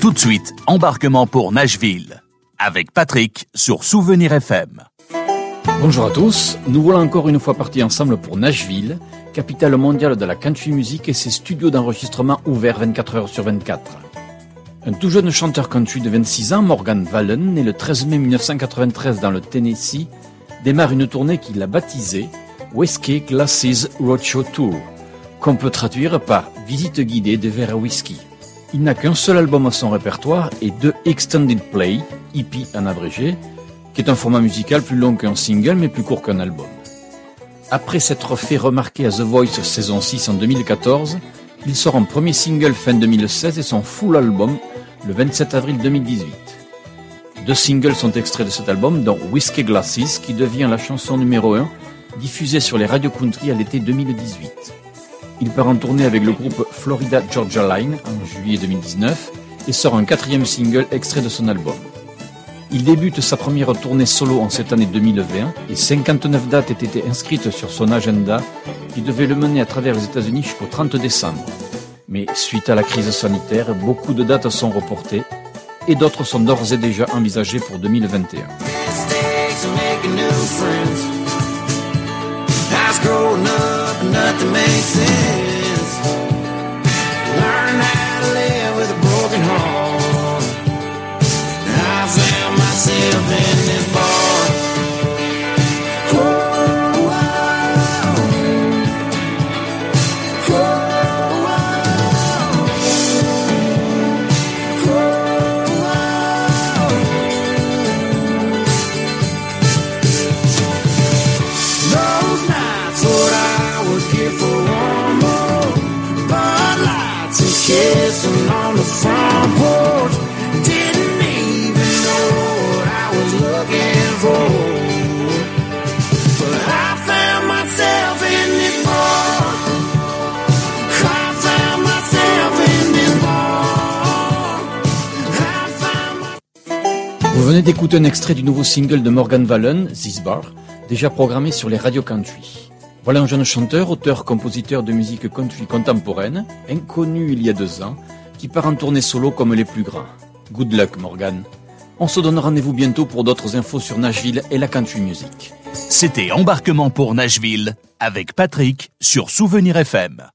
Tout de suite, embarquement pour Nashville, avec Patrick sur Souvenir FM. Bonjour à tous, nous voilà encore une fois partis ensemble pour Nashville, capitale mondiale de la country music et ses studios d'enregistrement ouverts 24 heures sur 24. Un tout jeune chanteur country de 26 ans, Morgan Wallen, né le 13 mai 1993 dans le Tennessee, démarre une tournée qu'il a baptisée Whiskey Glasses Roadshow Tour, qu'on peut traduire par visite guidée de verre à whisky. Il n'a qu'un seul album à son répertoire et 2 Extended Play, EP en abrégé, qui est un format musical plus long qu'un single mais plus court qu'un album. Après s'être fait remarquer à The Voice saison 6 en 2014, il sort un premier single fin 2016 et son full album le 27 avril 2018. 2 singles sont extraits de cet album, dont Whiskey Glasses, qui devient la chanson numéro 1, diffusée sur les radios country à l'été 2018. Il part en tournée avec le groupe Florida Georgia Line en juillet 2019 et sort un 4e single extrait de son album. Il débute sa première tournée solo en cette année 2020 et 59 dates étaient inscrites sur son agenda qui devait le mener à travers les États-Unis jusqu'au 30 décembre. Mais suite à la crise sanitaire, beaucoup de dates sont reportées et d'autres sont d'ores et déjà envisagées pour 2021. Kissing on the front porch, didn't even know what I was looking for. But I found myself in this bar. I found myself in this bar. Vous venez d'écouter un extrait du nouveau single de Morgan Wallen, This Bar, déjà programmé sur les radios country. Voilà un jeune chanteur, auteur, compositeur de musique country contemporaine, inconnu il y a 2 ans, qui part en tournée solo comme les plus grands. Good luck, Morgan. On se donne rendez-vous bientôt pour d'autres infos sur Nashville et la country music. C'était Embarquement pour Nashville, avec Patrick sur Souvenir FM.